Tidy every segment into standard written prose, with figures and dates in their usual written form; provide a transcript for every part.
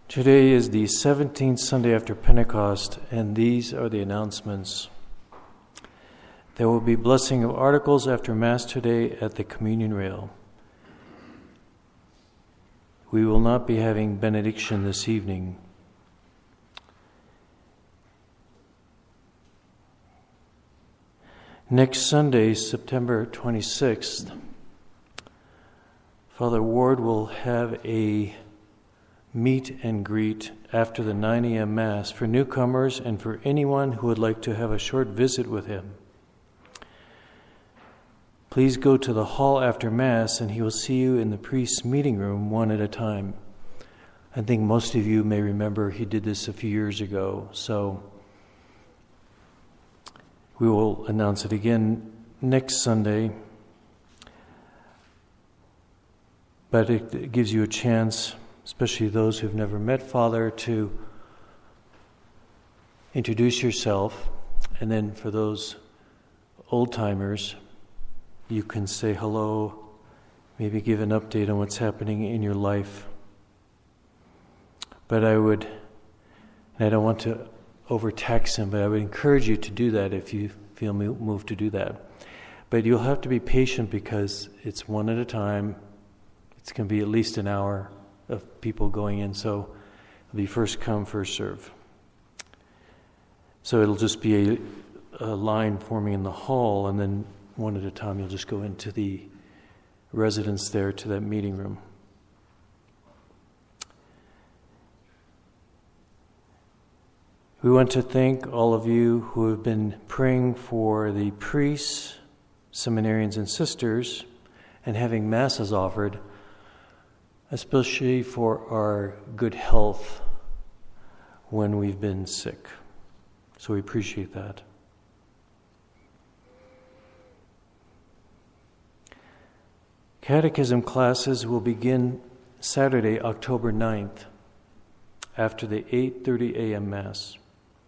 Today is the 17th Sunday after Pentecost, and these are the announcements. There will be blessing of articles after Mass today at the communion rail. We will not be having benediction this evening. Next Sunday, September 26th, Father Ward will have a meet and greet after the 9 a.m. Mass for newcomers and for anyone who would like to have a short visit with him. Please go to the hall after Mass and he will see you in the priest's meeting room one at a time. I think most of you may remember he did this a few years ago, so we will announce it again next Sunday. But it gives you a chance, especially those who've never met Father, to introduce yourself. And then for those old-timers, you can say hello, maybe give an update on what's happening in your life. But I don't want to overtax him, but I would encourage you to do that if you feel moved to do that. But you'll have to be patient because it's one at a time. It's going to be at least an hour of people going in, so it'll be first come, first serve. So it'll just be a line forming in the hall, and then one at a time you'll just go into the residence there to that meeting room. We want to thank all of you who have been praying for the priests, seminarians, and sisters, and having masses offered, especially for our good health when we've been sick. So we appreciate that. Catechism classes will begin Saturday, October 9th, after the 8:30 a.m. Mass.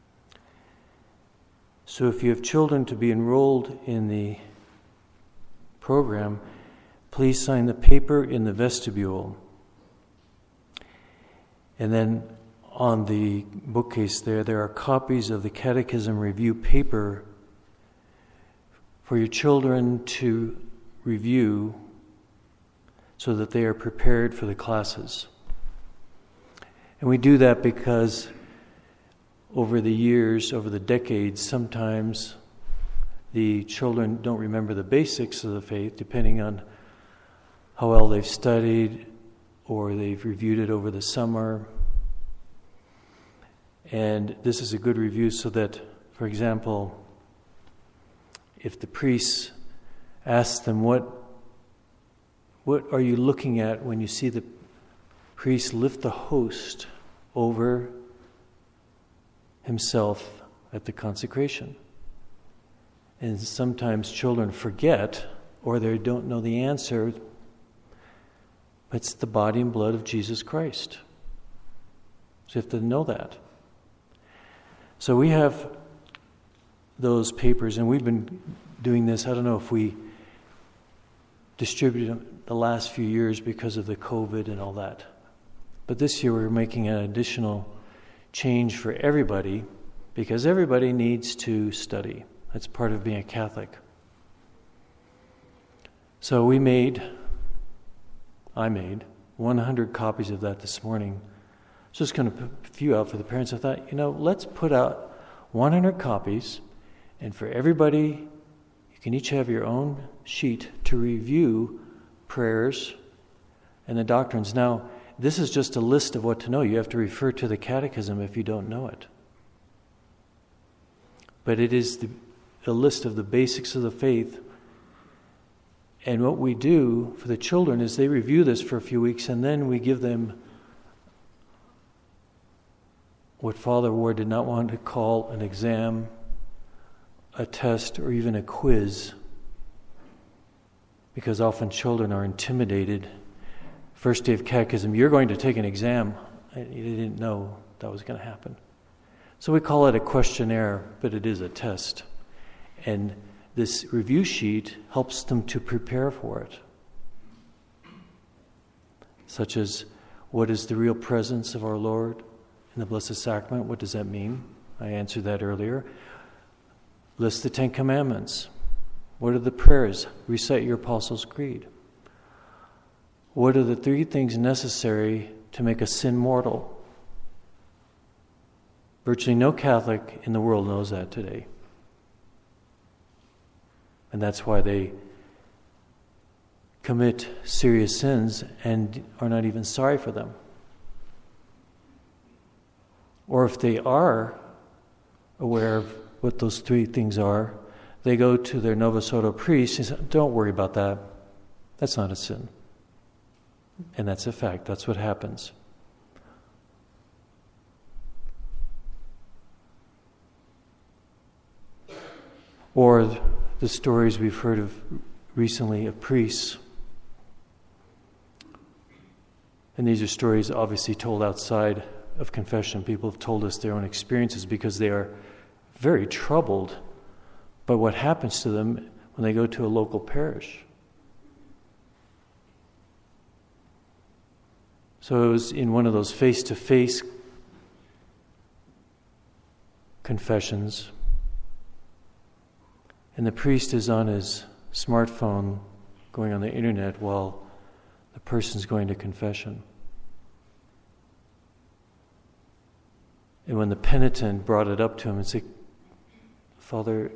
So if you have children to be enrolled in the program, please sign the paper in the vestibule. And then on the bookcase there are copies of the Catechism Review paper for your children to review so that they are prepared for the classes. And we do that because over the years, over the decades, sometimes the children don't remember the basics of the faith, depending on how well they've studied or they've reviewed it over the summer. And this is a good review so that, for example, if the priest asks them, what are you looking at when you see the priest lift the host over himself at the consecration? And sometimes children forget or they don't know the answer. It's the body and blood of Jesus Christ. So you have to know that. So we have those papers, and we've been doing this. I don't know if we distributed them the last few years because of the COVID and all that. But this year we're making an additional change for everybody because everybody needs to study. That's part of being a Catholic. So I made 100 copies of that this morning. So just going to put a few out for the parents. I thought, let's put out 100 copies, and for everybody, you can each have your own sheet to review prayers and the doctrines. Now, this is just a list of what to know. You have to refer to the Catechism if you don't know it. But it is a list of the basics of the faith. And what we do for the children is they review this for a few weeks, and then we give them what Father Ward did not want to call an exam, a test, or even a quiz, because often children are intimidated. First day of catechism, you're going to take an exam. You didn't know that was going to happen. So we call it a questionnaire, but it is a test. And this review sheet helps them to prepare for it. Such as What is the real presence of our Lord in the Blessed Sacrament? What does that mean? I answered that earlier. List the 10 Commandments. What are the prayers? Recite your Apostles' Creed. What are the 3 things necessary to make a sin mortal? Virtually no Catholic in the world knows that today. And that's why they commit serious sins and are not even sorry for them. Or if they are aware of what those 3 things are, they go to their Novus Ordo priest and say, don't worry about that. That's not a sin. And that's a fact. That's what happens. Or the stories we've heard of recently of priests. And these are stories obviously told outside of confession. People have told us their own experiences because they are very troubled by what happens to them when they go to a local parish. So it was in one of those face-to-face confessions, and the priest is on his smartphone going on the internet while the person's going to confession. And when the penitent brought it up to him and said, Father,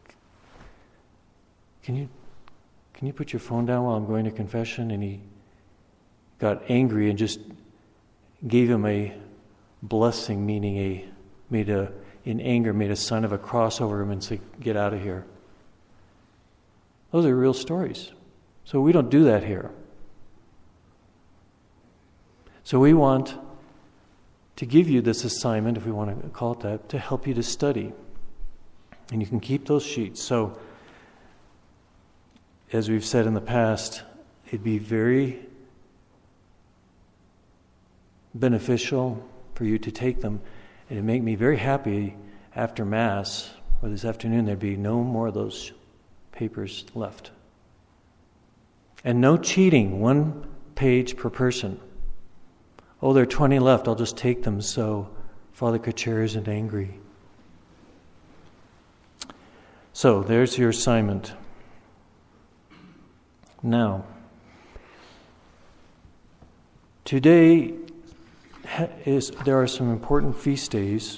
can you put your phone down while I'm going to confession? And he got angry and just gave him a blessing, meaning in anger, made a sign of a cross over him and said, get out of here. Those are real stories. So we don't do that here. So we want to give you this assignment, if we want to call it that, to help you to study. And you can keep those sheets. So, as we've said in the past, it'd be very beneficial for you to take them. And it'd make me very happy after Mass, or this afternoon, there'd be no more of those papers left. And no cheating, 1 page per person. Oh, there are 20 left, I'll just take them so Father Kacher isn't angry. So, there's your assignment. Now, today there are some important feast days,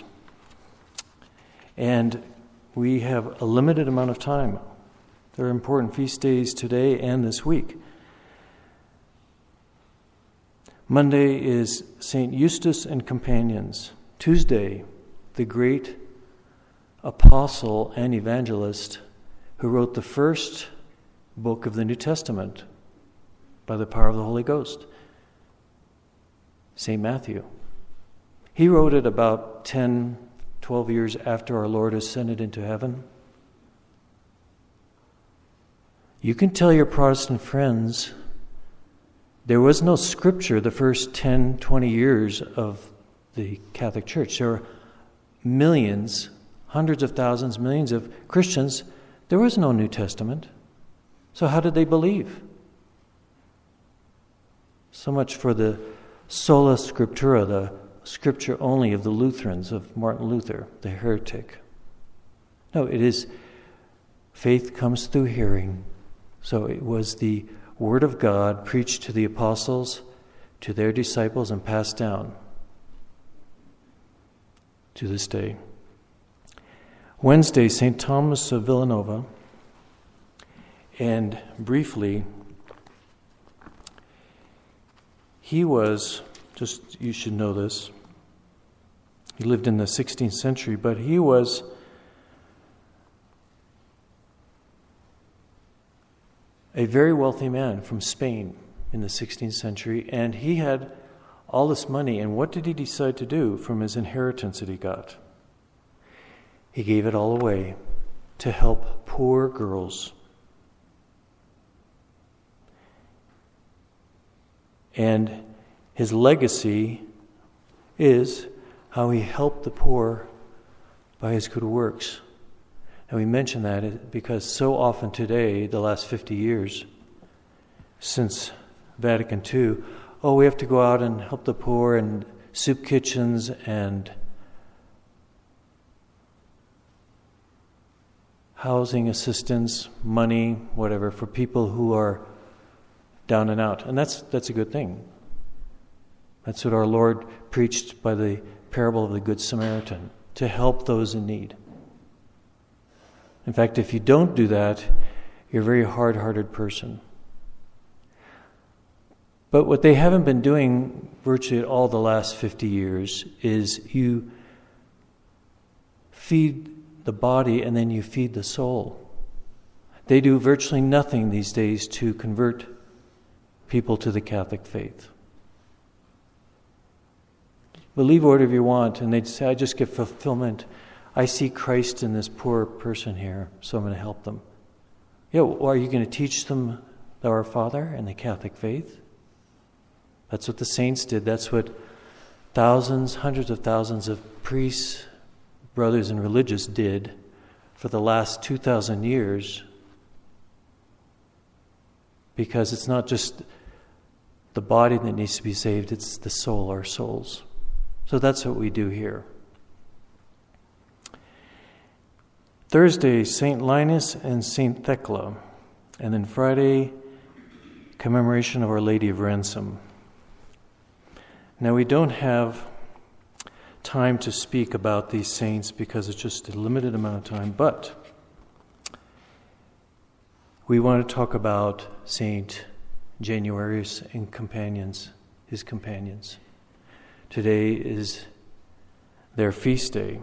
and we have a limited amount of time. There are important feast days today and this week. Monday is St. Eustace and Companions. Tuesday, the great apostle and evangelist who wrote the first book of the New Testament by the power of the Holy Ghost, St. Matthew. He wrote it about 10, 12 years after our Lord ascended into heaven. You can tell your Protestant friends there was no scripture the first 10, 20 years of the Catholic Church. There were millions, hundreds of thousands, millions of Christians. There was no New Testament. So how did they believe? So much for the sola scriptura, the scripture only of the Lutherans, of Martin Luther, the heretic. No, it is faith comes through hearing. So it was the Word of God preached to the apostles, to their disciples, and passed down to this day. Wednesday, St. Thomas of Villanova. And briefly, he was, just you should know this, he lived in the 16th century, but he was a very wealthy man from Spain in the 16th century, and he had all this money, and what did he decide to do from his inheritance that he got? He gave it all away to help poor girls. And his legacy is how he helped the poor by his good works. And we mention that because so often today, the last 50 years, since Vatican II, we have to go out and help the poor and soup kitchens and housing assistance, money, whatever, for people who are down and out. And that's a good thing. That's what our Lord preached by the parable of the Good Samaritan, to help those in need. In fact, if you don't do that, you're a very hard-hearted person. But what they haven't been doing virtually all the last 50 years is you feed the body and then you feed the soul. They do virtually nothing these days to convert people to the Catholic faith. Believe whatever you want, and they'd say, I just get fulfillment. I see Christ in this poor person here, so I'm going to help them. Yeah, well, are you going to teach them our Father and the Catholic faith? That's what the saints did. That's what thousands, hundreds of thousands of priests, brothers, and religious did for the last 2,000 years. Because it's not just the body that needs to be saved, it's the soul, our souls. So that's what we do here. Thursday, St. Linus and St. Thecla. And then Friday, commemoration of Our Lady of Ransom. Now, we don't have time to speak about these saints because it's just a limited amount of time, but we want to talk about St. Januarius and his companions. Today is their feast day.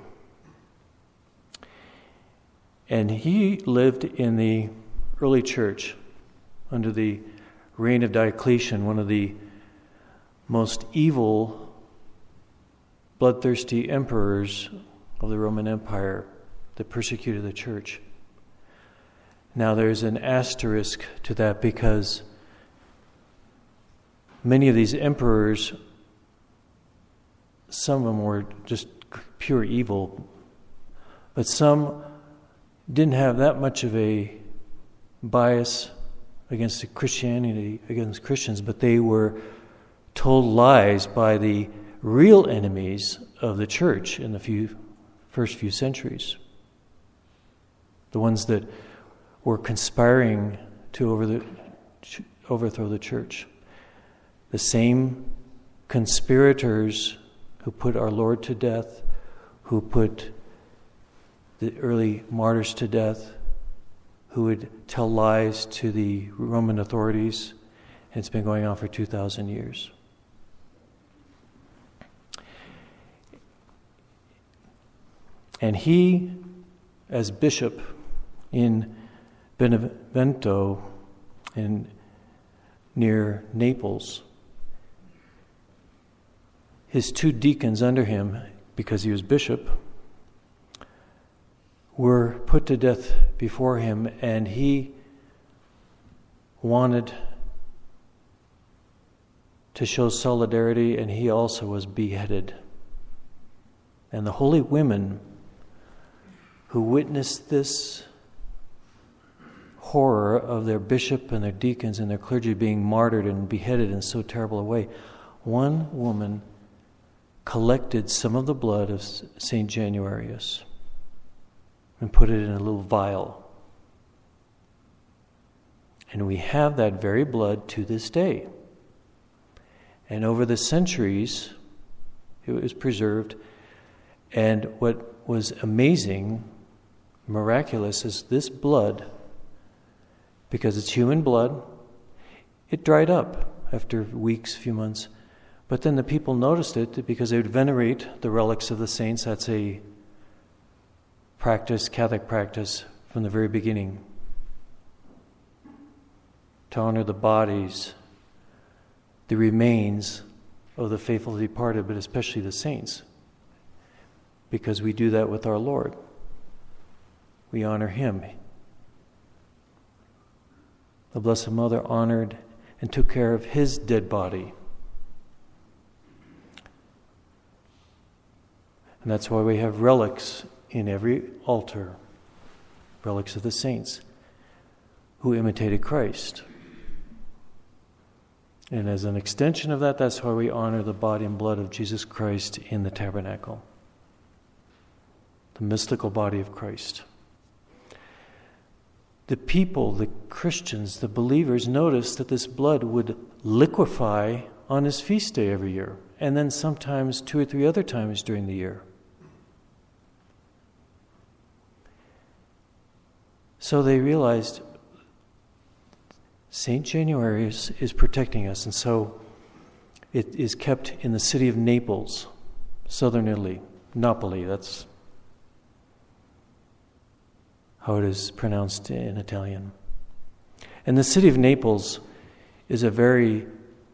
And he lived in the early church under the reign of Diocletian, one of the most evil, bloodthirsty emperors of the Roman Empire that persecuted the church. Now there's an asterisk to that because many of these emperors, some of them were just pure evil, but some didn't have that much of a bias against Christianity, against Christians, but they were told lies by the real enemies of the church in the first few centuries. The ones that were conspiring to overthrow the church. The same conspirators who put our Lord to death, who put the early martyrs to death, who would tell lies to the Roman authorities. And it's been going on for 2,000 years. And he, as bishop in Benevento, near Naples, his two deacons under him, because he was bishop, were put to death before him, and he wanted to show solidarity, and he also was beheaded. And the holy women who witnessed this horror of their bishop and their deacons and their clergy being martyred and beheaded in so terrible a way, one woman collected some of the blood of St. Januarius and put it in a little vial. And we have that very blood to this day. And over the centuries, it was preserved. And what was amazing, miraculous, is this blood, because it's human blood, it dried up after weeks, few months. But then the people noticed it because they would venerate the relics of the saints. That's a practice, Catholic practice, from the very beginning. To honor the bodies, the remains of the faithful departed, but especially the saints. Because we do that with our Lord. We honor Him. The Blessed Mother honored and took care of His dead body. And that's why we have relics in every altar, relics of the saints who imitated Christ. And as an extension of that, that's why we honor the body and blood of Jesus Christ in the tabernacle. The mystical body of Christ. The people, the Christians, the believers, noticed that this blood would liquefy on his feast day every year, and then sometimes 2 or 3 other times during the year. So they realized St. Januarius is protecting us, and so it is kept in the city of Naples, southern Italy. Napoli, that's how it is pronounced in Italian. And the city of Naples is a very,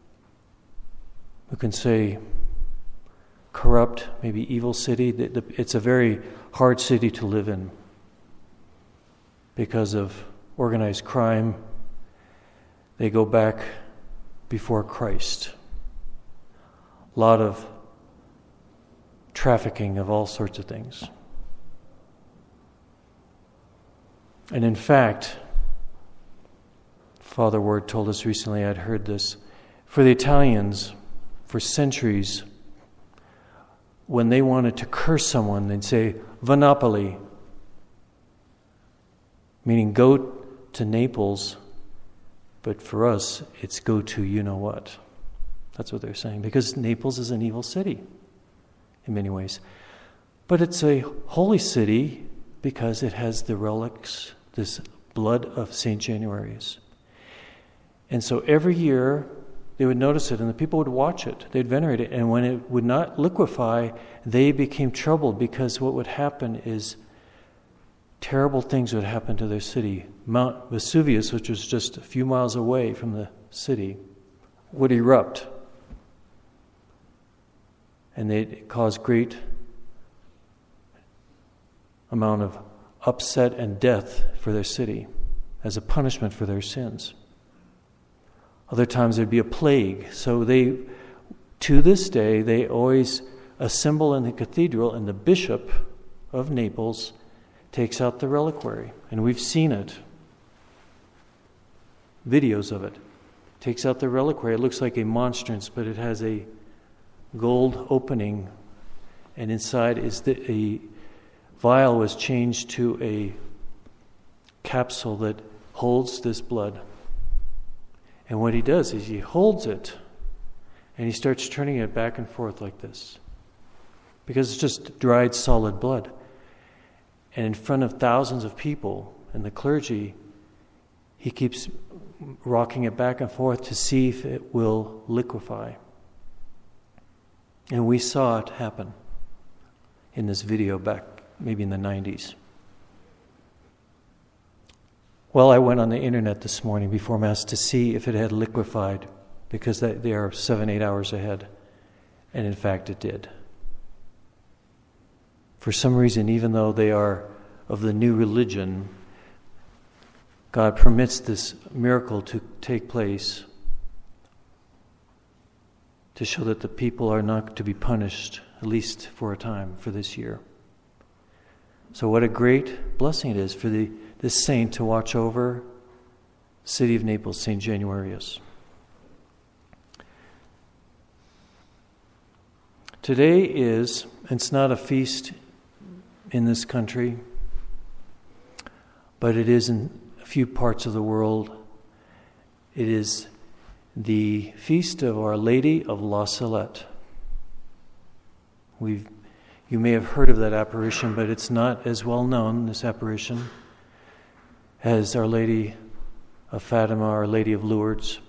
we can say, corrupt, maybe evil city. It's a very hard city to live in because of organized crime. They go back before Christ. A lot of trafficking of all sorts of things. And in fact, Father Ward told us recently, I'd heard this, for the Italians, for centuries, when they wanted to curse someone, they'd say, "Va Napoli," meaning go to Naples, but for us, it's go to you-know-what. That's what they're saying, because Naples is an evil city in many ways. But it's a holy city because it has the relics, this blood of St. Januarius. And so every year they would notice it and the people would watch it. They'd venerate it. And when it would not liquefy, they became troubled because what would happen is terrible things would happen to their city. Mount Vesuvius, which was just a few miles away from the city, would erupt. And they'd cause great amount of upset and death for their city as a punishment for their sins. Other times there'd be a plague. So they, to this day, they always assemble in the cathedral, and the bishop of Naples takes out the reliquary. And we've seen it. Videos of it. Takes out the reliquary. It looks like a monstrance, but it has a gold opening, and inside is a vial was changed to a capsule that holds this blood. And what he does is he holds it and he starts turning it back and forth like this, because it's just dried solid blood. And in front of thousands of people and the clergy, he keeps rocking it back and forth to see if it will liquefy. And we saw it happen in this video back maybe in the 90s. Well, I went on the internet this morning before Mass to see if it had liquefied, because they are 7-8 hours ahead. And in fact it did. For some reason, even though they are of the new religion, God permits this miracle to take place to show that the people are not to be punished, at least for a time, for this year. So what a great blessing it is for this saint to watch over the city of Naples, St. Januarius. Today it's not a feast in this country, but it is in a few parts of the world. It is the feast of Our Lady of La Salette. You may have heard of that apparition, but it's not as well known, this apparition, as Our Lady of Fatima, Our Lady of Lourdes.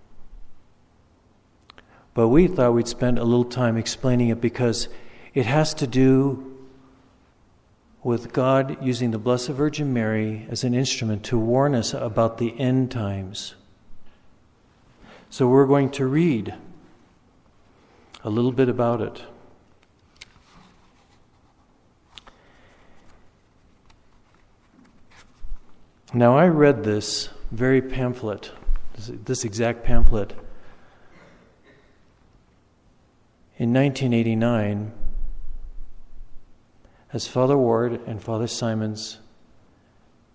But we thought we'd spend a little time explaining it because it has to do with God using the Blessed Virgin Mary as an instrument to warn us about the end times. So we're going to read a little bit about it. Now, I read this very pamphlet, this exact pamphlet, in 1989 as Father Ward and Father Simons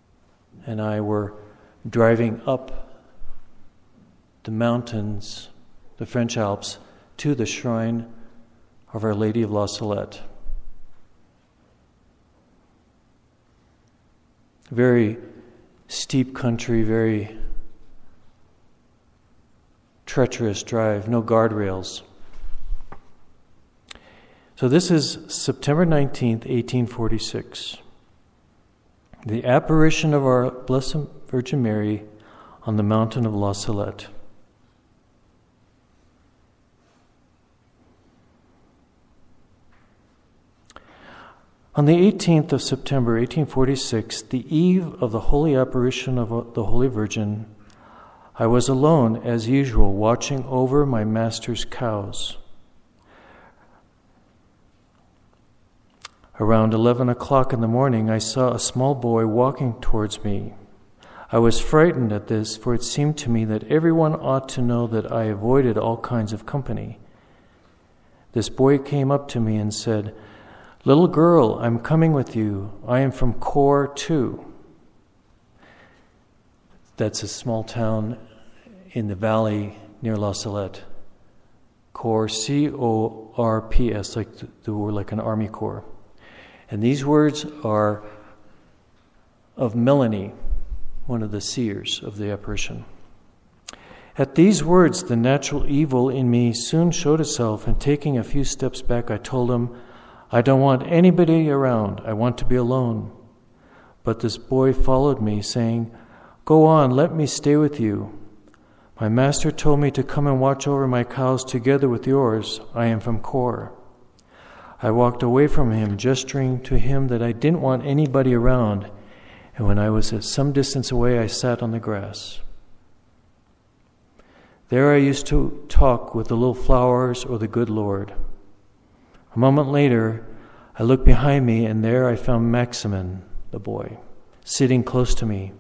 and I were driving up the mountains the French Alps, to the shrine of Our Lady of La Salette. Very steep country, very treacherous drive, no guardrails. So this is September 19th, 1846. The apparition of our Blessed Virgin Mary on the mountain of La Salette. On the 18th of September, 1846, the eve of the holy apparition of the Holy Virgin, I was alone, as usual, watching over my master's cows. Around 11 o'clock in the morning, I saw a small boy walking towards me. I was frightened at this, for it seemed to me that everyone ought to know that I avoided all kinds of company. This boy came up to me and said, "Little girl, I'm coming with you. I am from Cor too." That's a small town in the valley near La Salette. Cor, C-O-R-P-S, like the word, like an army corps. And these words are of Melanie, one of the seers of the apparition. At these words, the natural evil in me soon showed itself, and taking a few steps back, I told him, "I don't want anybody around. I want to be alone." But this boy followed me, saying, "Go on, let me stay with you. My master told me to come and watch over my cows together with yours. I am from Cor." I walked away from him, gesturing to him that I didn't want anybody around, and when I was at some distance away, I sat on the grass. There I used to talk with the little flowers or the good Lord. A moment later, I looked behind me, and there I found Maximin, the boy, sitting close to me.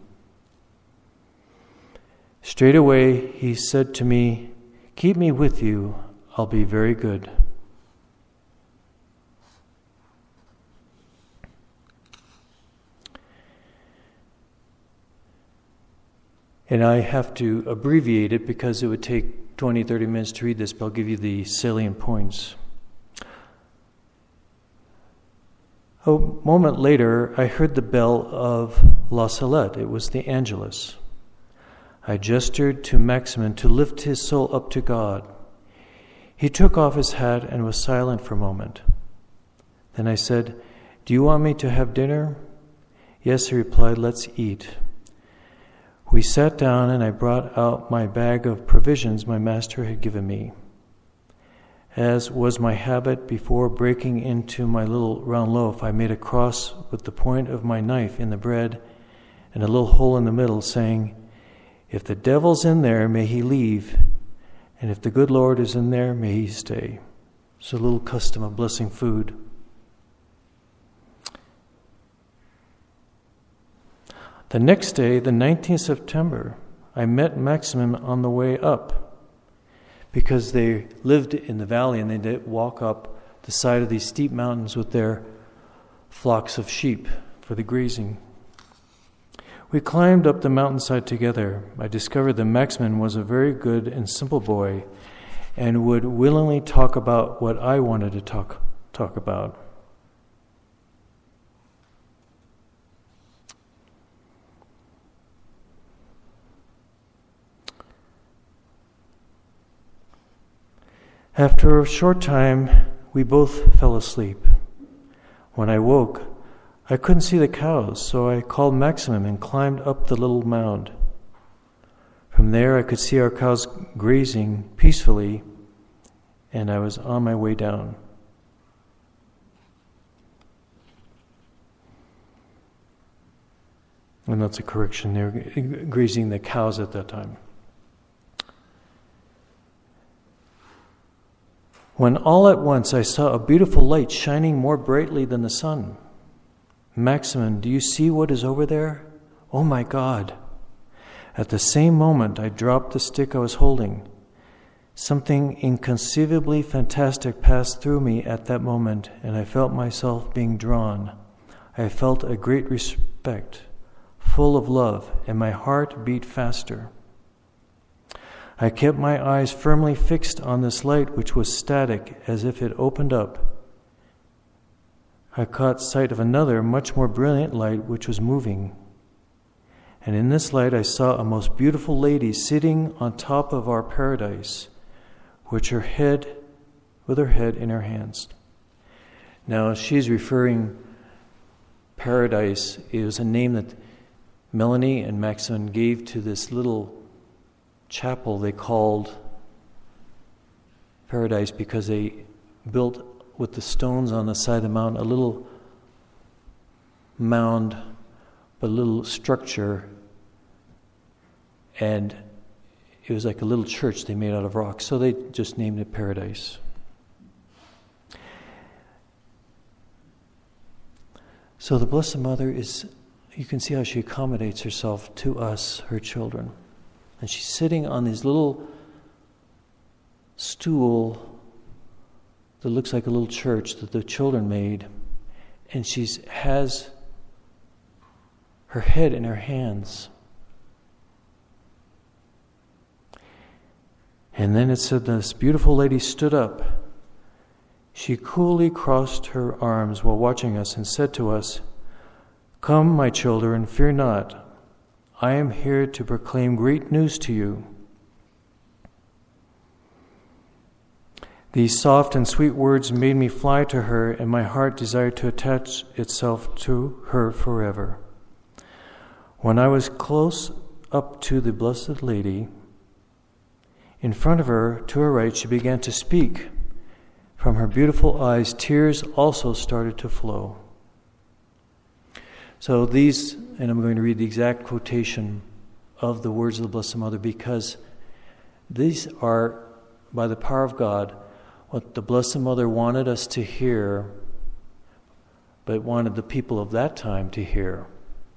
Straight away, he said to me, "Keep me with you. I'll be very good." And I have to abbreviate it because it would take 20, 30 minutes to read this, but I'll give you the salient points. A moment later, I heard the bell of La Salette. It was the Angelus. I gestured to Maximin to lift his soul up to God. He took off his hat and was silent for a moment. Then I said, "Do you want me to have dinner?" "Yes," he replied, "let's eat." We sat down, and I brought out my bag of provisions my master had given me. As was my habit, before breaking into my little round loaf, I made a cross with the point of my knife in the bread and a little hole in the middle, saying, "If the devil's in there, may he leave, and if the good Lord is in there, may he stay." It's a little custom of blessing food. The next day, the 19th September, I met Maximin on the way up, because they lived in the valley and they did walk up the side of these steep mountains with their flocks of sheep for the grazing. We climbed up the mountainside together. I discovered that Maximin was a very good and simple boy and would willingly talk about what I wanted to talk about. After a short time, we both fell asleep. When I woke, I couldn't see the cows, so I called Maximin and climbed up the little mound. From there, I could see our cows grazing peacefully, and I was on my way down. And that's a correction. They were grazing the cows at that time. When all at once I saw a beautiful light shining more brightly than the sun. "Maximin, do you see what is over there? Oh my God!" At the same moment, I dropped the stick I was holding. Something inconceivably fantastic passed through me at that moment, and I felt myself being drawn. I felt a great respect, full of love, and my heart beat faster. I kept my eyes firmly fixed on this light, which was static, as if it opened up. I caught sight of another, much more brilliant light, which was moving. And in this light I saw a most beautiful lady sitting on top of our paradise, with her head in her hands. Now she's referring, paradise is a name that Melanie and Maximilian gave to this little chapel they called Paradise, because they built with the stones on the side of the mountain a little mound, but a little structure, and it was like a little church they made out of rocks, so they just named it Paradise. So the Blessed Mother is, you can see how she accommodates herself to us, her children. And she's sitting on this little stool that looks like a little church that the children made. And she has her head in her hands. And then it said this beautiful lady stood up. She coolly crossed her arms while watching us and said to us, "Come, my children, fear not. I am here to proclaim great news to you." These soft and sweet words made me fly to her, and my heart desired to attach itself to her forever. When I was close up to the Blessed Lady, in front of her, to her right, she began to speak. From her beautiful eyes, tears also started to flow. So these, and I'm going to read the exact quotation of the words of the Blessed Mother, because these are, by the power of God, what the Blessed Mother wanted us to hear, but wanted the people of that time to hear.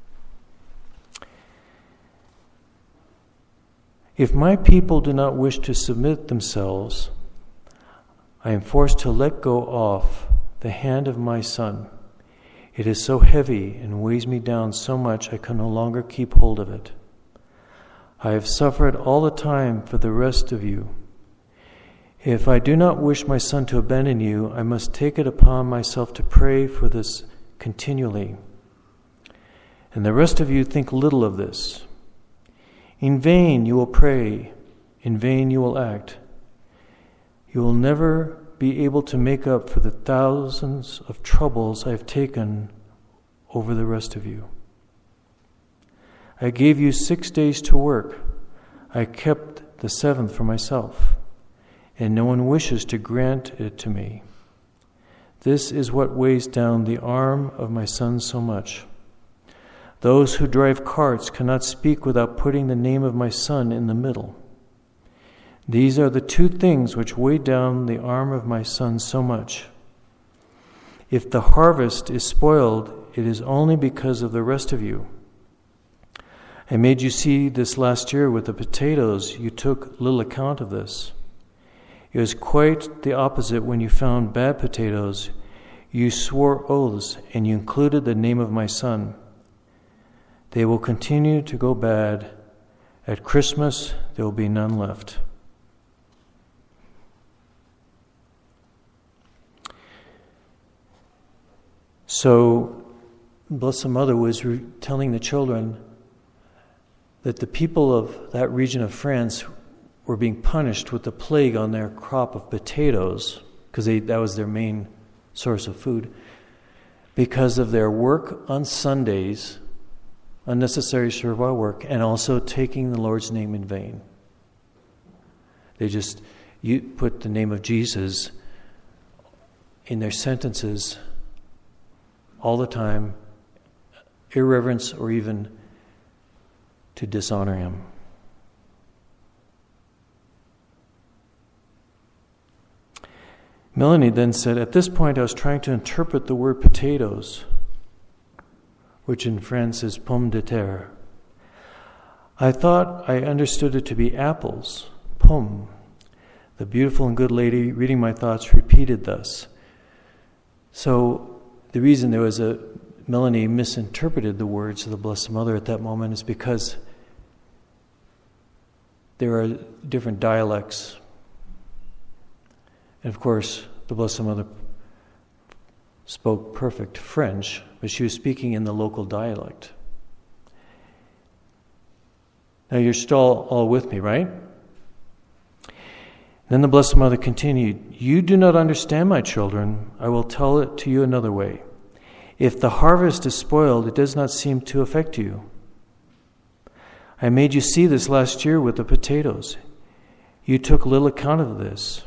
If my people do not wish to submit themselves, I am forced to let go off the hand of my Son. It is so heavy and weighs me down so much I can no longer keep hold of it. I have suffered all the time for the rest of you. If I do not wish my Son to abandon you, I must take it upon myself to pray for this continually. And the rest of you think little of this. In vain you will pray, in vain you will act. You will never be able to make up for the thousands of troubles I have taken over the rest of you. I gave you 6 days to work. I kept the 7th for myself, and no one wishes to grant it to me. This is what weighs down the arm of my Son so much. Those who drive carts cannot speak without putting the name of my Son in the middle. These are the 2 things which weigh down the arm of my Son so much. If the harvest is spoiled, it is only because of the rest of you. I made you see this last year with the potatoes. You took little account of this. It was quite the opposite when you found bad potatoes. You swore oaths, and you included the name of my Son. They will continue to go bad. At Christmas, there will be none left. So, Blessed Mother was telling the children that the people of that region of France were being punished with the plague on their crop of potatoes, because that was their main source of food, because of their work on Sundays, unnecessary servile work, and also taking the Lord's name in vain. They just put the name of Jesus in their sentences all the time, irreverence or even to dishonor him. Melanie then said, at this point I was trying to interpret the word potatoes, which in French is pomme de terre. I thought I understood it to be apples, pomme. The beautiful and good lady, reading my thoughts, repeated thus. So the reason Melanie misinterpreted the words of the Blessed Mother at that moment is because there are different dialects. And of course, the Blessed Mother spoke perfect French, but she was speaking in the local dialect. Now you're still all with me, right? Then the Blessed Mother continued, "You do not understand, my children. I will tell it to you another way. If the harvest is spoiled, it does not seem to affect you. I made you see this last year with the potatoes. You took little account of this.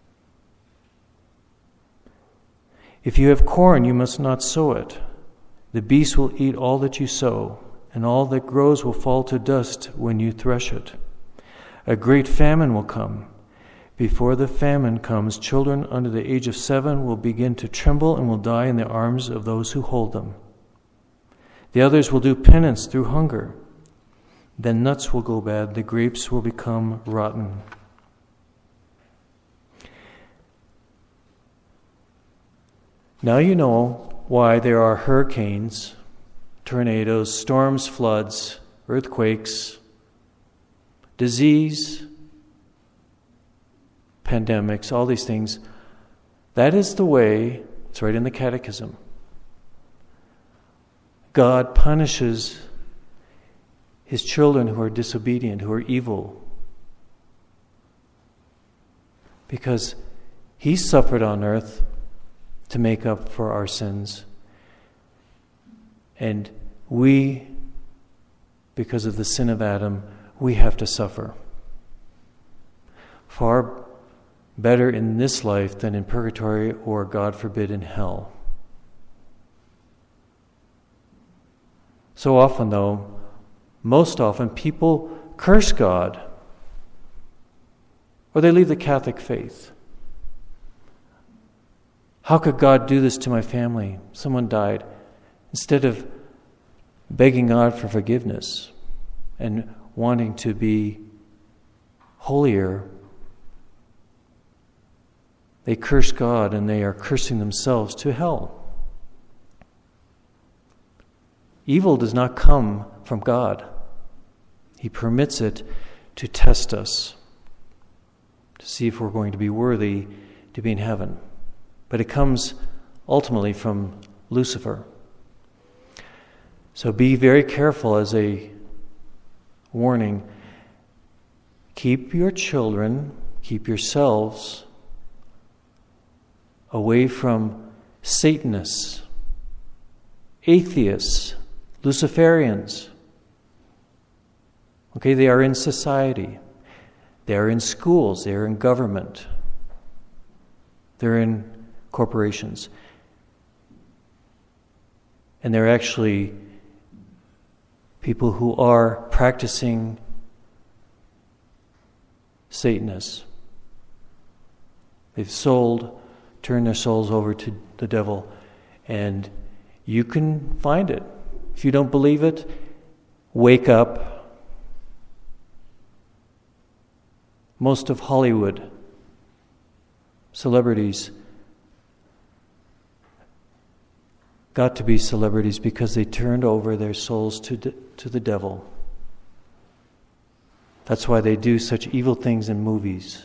If you have corn, you must not sow it. The beasts will eat all that you sow, and all that grows will fall to dust when you thresh it. A great famine will come. Before the famine comes, children under the age of 7 will begin to tremble and will die in the arms of those who hold them. The others will do penance through hunger. Then nuts will go bad, the grapes will become rotten." Now you know why there are hurricanes, tornadoes, storms, floods, earthquakes, disease, pandemics, all these things. That is the way, it's right in the Catechism. God punishes His children who are disobedient, who are evil, because He suffered on earth to make up for our sins. And we, because of the sin of Adam, we have to suffer. Far better in this life than in purgatory or, God forbid, in hell. So often, though, most often, people curse God, or they leave the Catholic faith. How could God do this to my family? Someone died. Instead of begging God for forgiveness and wanting to be holier, they curse God and they are cursing themselves to hell. Evil does not come from God. He permits it to test us, to see if we're going to be worthy to be in heaven. But it comes ultimately from Lucifer. So be very careful, as a warning. Keep your children, keep yourselves away from Satanists, atheists, Luciferians. Okay, they are in society. They are in schools. They are in government. They're in corporations. And they're actually people who are practicing Satanists. They've turned their souls over to the devil. And you can find it. If you don't believe it, wake up. Most of Hollywood celebrities got to be celebrities because they turned over their souls to the devil. That's why they do such evil things in movies.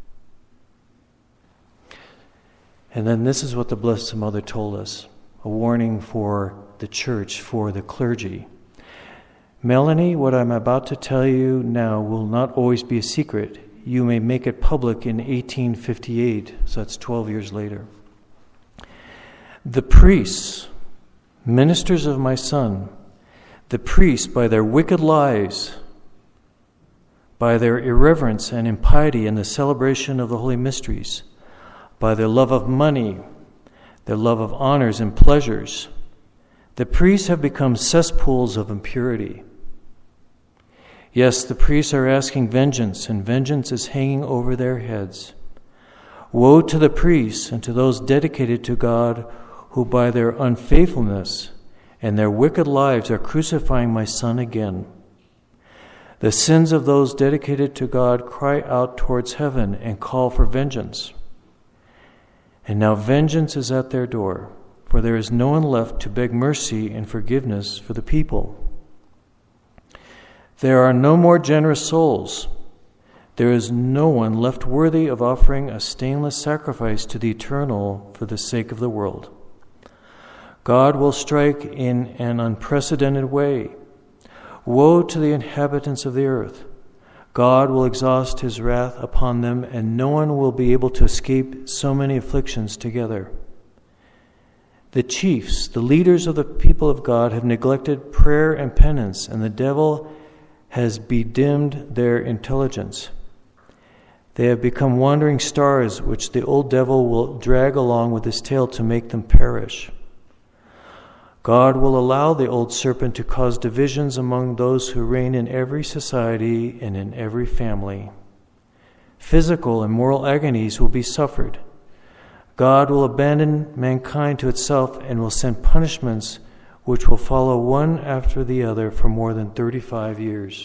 And then this is what the Blessed Mother told us, a warning for the church, for the clergy. "Melanie, what I'm about to tell you now will not always be a secret. You may make it public in 1858, so that's 12 years later. The priests, ministers of my Son, the priests, by their wicked lives, by their irreverence and impiety in the celebration of the holy mysteries, by their love of money, their love of honors and pleasures, the priests have become cesspools of impurity. Yes, the priests are asking vengeance, and vengeance is hanging over their heads. Woe to the priests and to those dedicated to God who by their unfaithfulness and their wicked lives are crucifying my Son again. The sins of those dedicated to God cry out towards heaven and call for vengeance. And now vengeance is at their door, for there is no one left to beg mercy and forgiveness for the people. There are no more generous souls, There is no one left worthy of offering a stainless sacrifice to the Eternal for the sake of the world. God will strike in an unprecedented way. Woe to the inhabitants of the earth! God will exhaust his wrath upon them, and no one will be able to escape so many afflictions together. The chiefs, the leaders of the people of God, have neglected prayer and penance, and the devil has bedimmed their intelligence. They have become wandering stars, which the old devil will drag along with his tail to make them perish. God will allow the old serpent to cause divisions among those who reign in every society and in every family. Physical and moral agonies will be suffered. God will abandon mankind to itself and will send punishments which will follow one after the other for more than 35 years.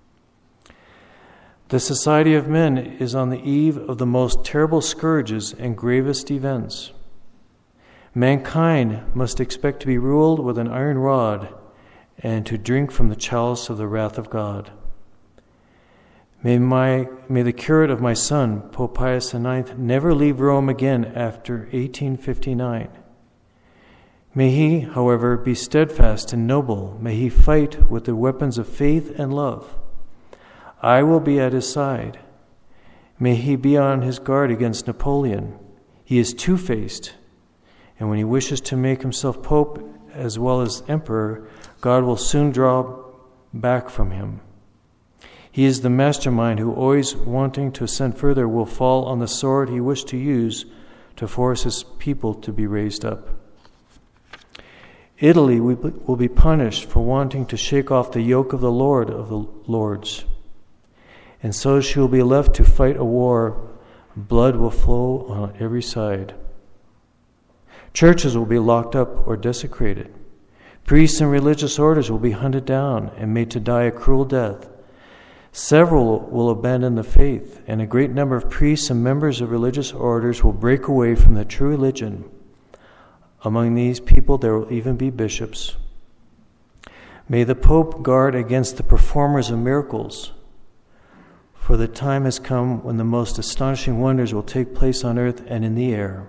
The society of men is on the eve of the most terrible scourges and gravest events. Mankind must expect to be ruled with an iron rod and to drink from the chalice of the wrath of God. May the curate of my son, Pope Pius IX, never leave Rome again after 1859. May he, however, be steadfast and noble. May he fight with the weapons of faith and love. I will be at his side. May he be on his guard against Napoleon. He is two-faced, and when he wishes to make himself pope as well as emperor, God will soon draw back from him. He is the mastermind who, always wanting to ascend further, will fall on the sword he wished to use to force his people to be raised up. Italy will be punished for wanting to shake off the yoke of the Lord of the Lords. And so she will be left to fight a war. Blood will flow on every side. Churches will be locked up or desecrated. Priests and religious orders will be hunted down and made to die a cruel death. Several will abandon the faith, and a great number of priests and members of religious orders will break away from the true religion. Among these people there will even be bishops. May the Pope guard against the performers of miracles, for the time has come when the most astonishing wonders will take place on earth and in the air.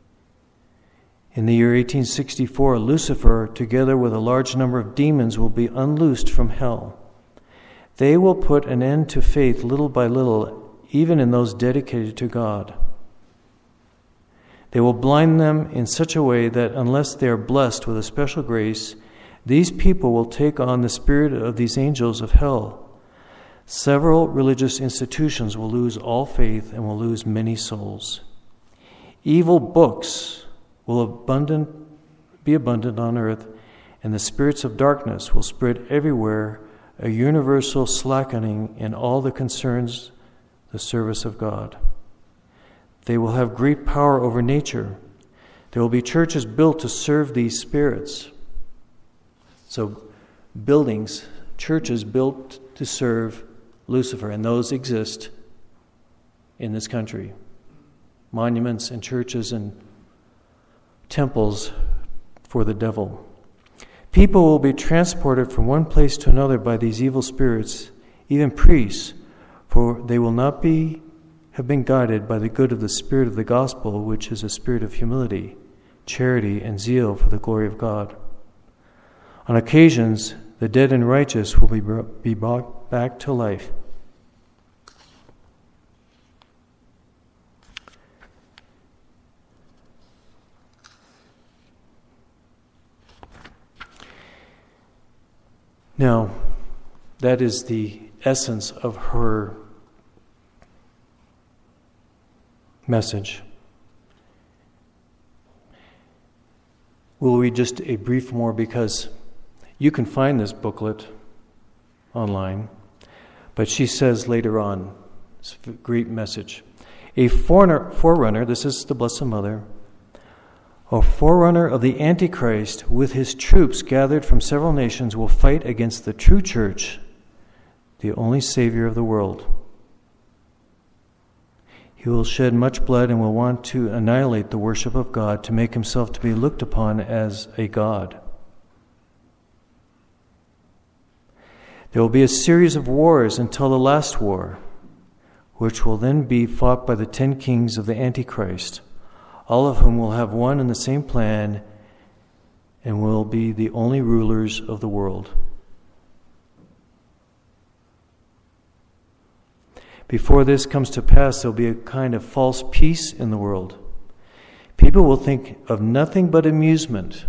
In the year 1864, Lucifer, together with a large number of demons, will be unloosed from hell. They will put an end to faith little by little, even in those dedicated to God. They will blind them in such a way that unless they are blessed with a special grace, these people will take on the spirit of these angels of hell. Several religious institutions will lose all faith and will lose many souls. Evil books will be abundant on earth, and the spirits of darkness will spread everywhere, a universal slackening in all that concerns the service of God. They will have great power over nature. There will be churches built to serve these spirits. So buildings, churches built to serve Lucifer, and those exist in this country. Monuments and churches and temples for the devil. People will be transported from one place to another by these evil spirits, even priests, for they will not have been guided by the good of the spirit of the gospel, which is a spirit of humility, charity, and zeal for the glory of God. On occasions, the dead and righteous will be brought back to life. Now, that is the essence of her message. We'll read just a brief more because you can find this booklet online. But she says later on, it's a great message. A forerunner, this is the Blessed Mother, a forerunner of the Antichrist with his troops gathered from several nations will fight against the true church, the only Savior of the world. He will shed much blood and will want to annihilate the worship of God to make himself to be looked upon as a God. There will be a series of wars until the last war, which will then be fought by the 10 kings of the Antichrist, all of whom will have one and the same plan and will be the only rulers of the world. Before this comes to pass, there will be a kind of false peace in the world. People will think of nothing but amusement.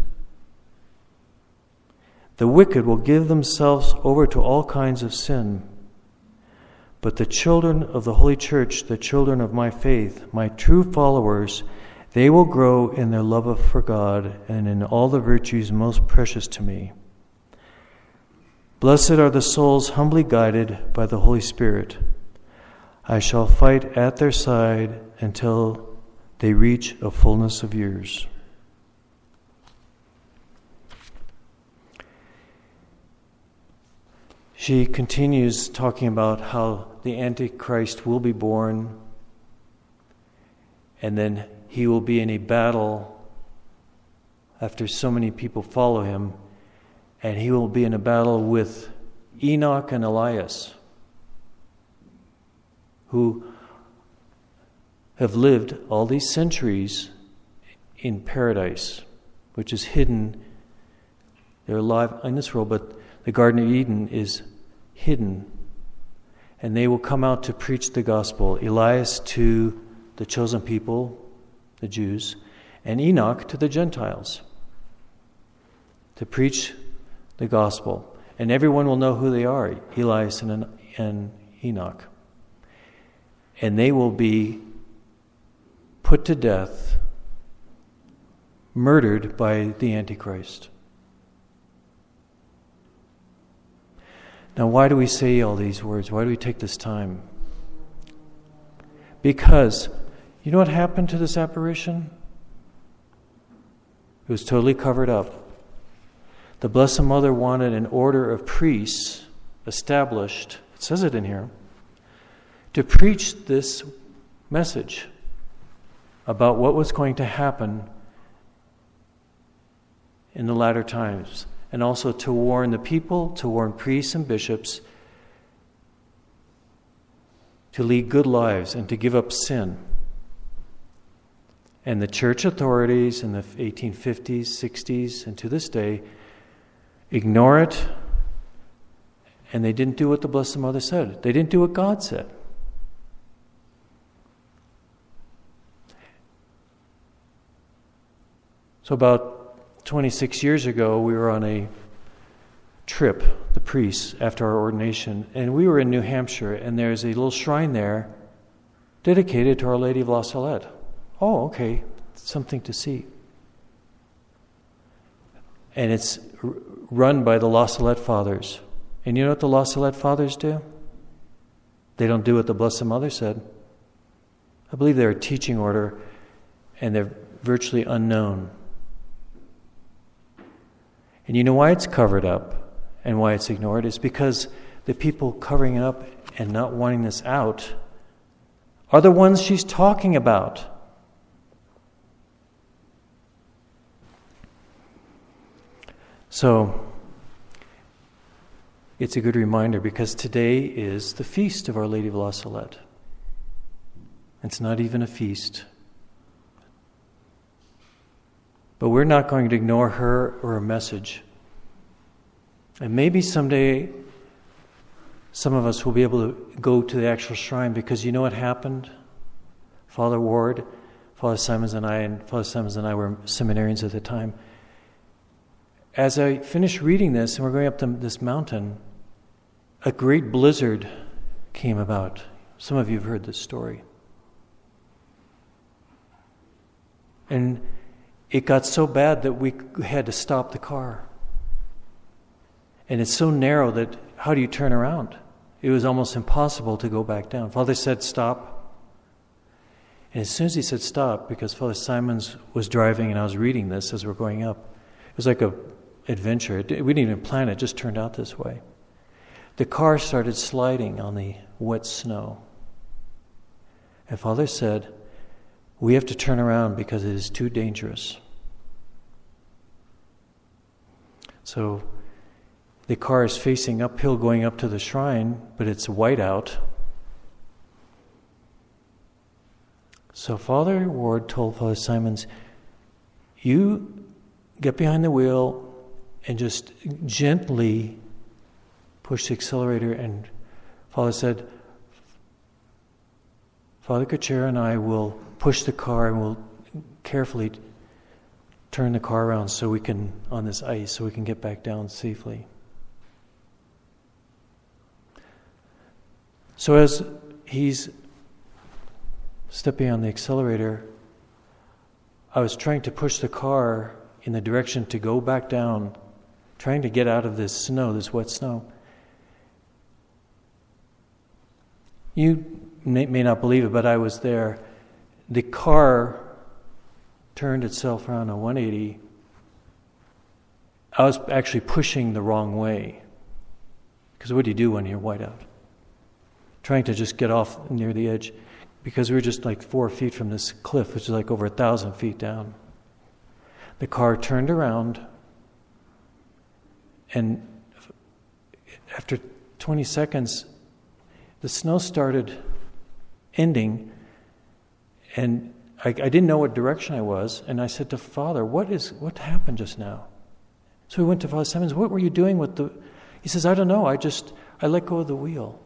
The wicked will give themselves over to all kinds of sin. But the children of the Holy Church, the children of my faith, my true followers, they will grow in their love for God and in all the virtues most precious to me. Blessed are the souls humbly guided by the Holy Spirit. I shall fight at their side until they reach a fullness of years. She continues talking about how the Antichrist will be born, and then he will be in a battle after so many people follow him, and he will be in a battle with Enoch and Elias, who have lived all these centuries in paradise, which is hidden. They're alive in this world, but the Garden of Eden is hidden. And they will come out to preach the gospel. Elias to the chosen people, the Jews, and Enoch to the Gentiles, to preach the gospel. And everyone will know who they are, Elias and Enoch. And they will be put to death, murdered by the Antichrist. Now, why do we say all these words? Why do we take this time? Because, you know what happened to this apparition? It was totally covered up. The Blessed Mother wanted an order of priests established, it says it in here, to preach this message about what was going to happen in the latter times, and also to warn the people, to warn priests and bishops to lead good lives and to give up sin. And the church authorities in the 1850s, 60s, and to this day ignore it, and they didn't do what the Blessed Mother said. They didn't do what God said. So about 26 years ago, we were on a trip, the priests, after our ordination, and we were in New Hampshire, and there's a little shrine there dedicated to Our Lady of La Salette. Oh, okay, something to see. And it's run by the La Salette Fathers. And you know what the La Salette Fathers do? They don't do what the Blessed Mother said. I believe they're a teaching order, and they're virtually unknown. And you know why it's covered up and why it's ignored? It's because the people covering it up and not wanting this out are the ones she's talking about. So, it's a good reminder because today is the feast of Our Lady of La Salette. It's not even a feast. But we're not going to ignore her or her message. And maybe someday some of us will be able to go to the actual shrine, because you know what happened? Father Ward, Father Simons and I were seminarians at the time. As I finished reading this and we're going up this mountain, a great blizzard came about. Some of you have heard this story. And it got so bad that we had to stop the car. And it's so narrow that how do you turn around? It was almost impossible to go back down. Father said, stop. And as soon as he said stop, because Father Simons was driving and I was reading this as we're going up, it was like an adventure. We didn't even plan it, it just turned out this way. The car started sliding on the wet snow. And Father said, we have to turn around because it is too dangerous. So the car is facing uphill going up to the shrine, but it's white out. So Father Ward told Father Simons, you get behind the wheel and just gently push the accelerator. And Father said, Father Kuchera and I will push the car and we'll carefully turn the car around so we can, on this ice, so we can get back down safely. So as he's stepping on the accelerator, I was trying to push the car in the direction to go back down, trying to get out of this snow, this wet snow. You may not believe it, but I was there. The car turned itself around a 180. I was actually pushing the wrong way. Because what do you do when you're white out? Trying to just get off near the edge. Because we were just like 4 feet from this cliff, which is like over 1,000 feet down. The car turned around, and after 20 seconds, the snow started ending, and I didn't know what direction I was, and I said to Father, what happened just now? So we went to Father Simons, what were you doing with the... He says, I don't know, I let go of the wheel.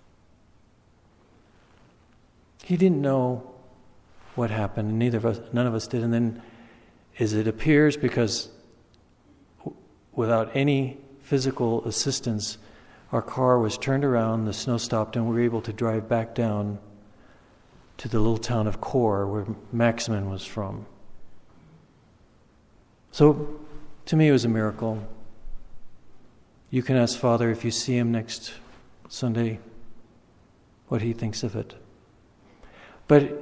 He didn't know what happened, and none of us did. And then, as it appears, because without any physical assistance, our car was turned around, the snow stopped, and we were able to drive back down to the little town of Kor, where Maximin was from. So, to me, it was a miracle. You can ask Father, if you see him next Sunday, what he thinks of it. But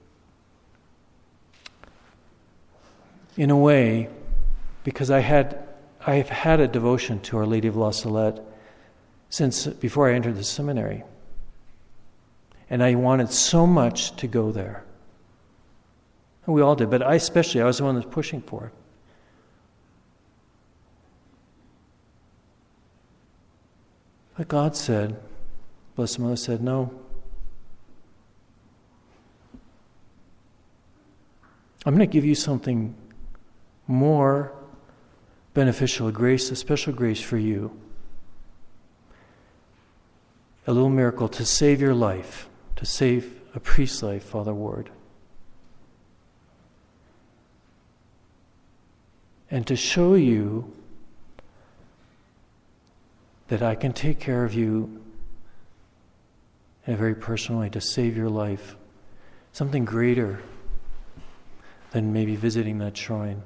in a way, because I've had a devotion to Our Lady of La Salette since before I entered the seminary. And I wanted so much to go there. And we all did, but I was the one that was pushing for it. But God said, Blessed Mother said, no. I'm going to give you something more beneficial, a special grace for you. A little miracle to save your life, to save a priest's life, Father Ward. And to show you that I can take care of you in a very personal way, to save your life. Something greater than maybe visiting that shrine.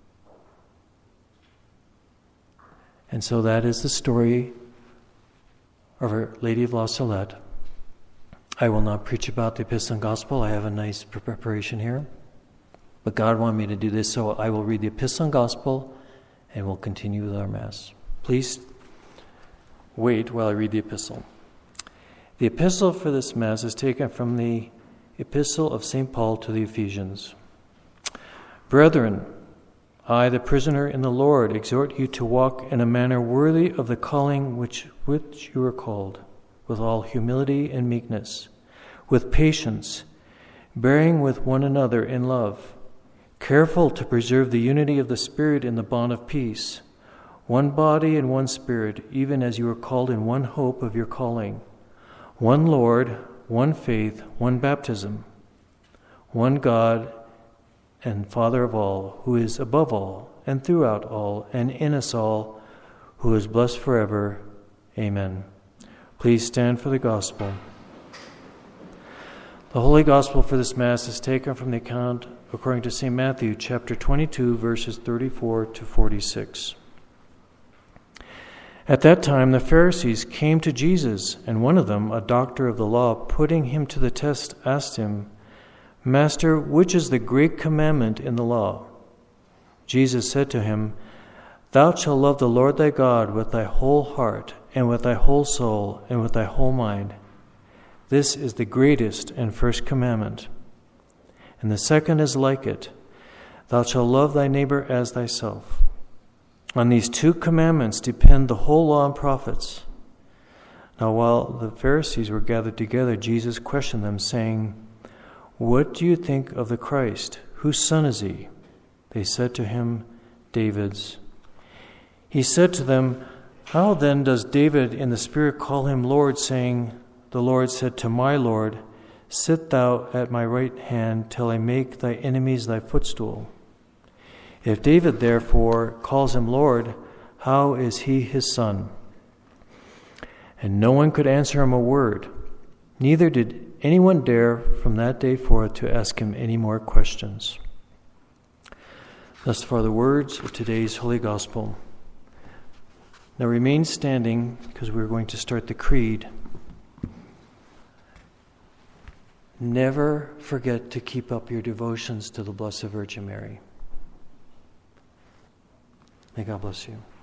And so that is the story of Our Lady of La Salette. I will not preach about the Epistle and Gospel. I have a nice preparation here. But God wanted me to do this, so I will read the Epistle and Gospel and we'll continue with our Mass. Please wait while I read the Epistle. The Epistle for this Mass is taken from the Epistle of St. Paul to the Ephesians. Brethren, I, the prisoner in the Lord, exhort you to walk in a manner worthy of the calling which you are called, with all humility and meekness, with patience, bearing with one another in love, careful to preserve the unity of the Spirit in the bond of peace, one body and one Spirit, even as you are called in one hope of your calling, one Lord, one faith, one baptism, one God and Father of all, who is above all, and throughout all, and in us all, who is blessed forever. Amen. Please stand for the Gospel. The Holy Gospel for this Mass is taken from the account according to St. Matthew, chapter 22, verses 34 to 46. At that time the Pharisees came to Jesus, and one of them, a doctor of the law, putting him to the test, asked him, Master, which is the great commandment in the law? Jesus said to him, Thou shalt love the Lord thy God with thy whole heart, and with thy whole soul, and with thy whole mind. This is the greatest and first commandment. And the second is like it, Thou shalt love thy neighbor as thyself. On these two commandments depend the whole law and prophets. Now while the Pharisees were gathered together, Jesus questioned them, saying, "What do you think of the Christ? Whose son is he?" They said to him, "David's." He said to them, "How then does David in the Spirit call him Lord, saying, 'The Lord said to my Lord, Sit thou at my right hand till I make thy enemies thy footstool?' If David therefore calls him Lord, how is he his son?" And no one could answer him a word. Neither did anyone dare from that day forth to ask him any more questions. Thus far the words of today's Holy Gospel. Now remain standing because we're going to start the Creed. Never forget to keep up your devotions to the Blessed Virgin Mary. May God bless you.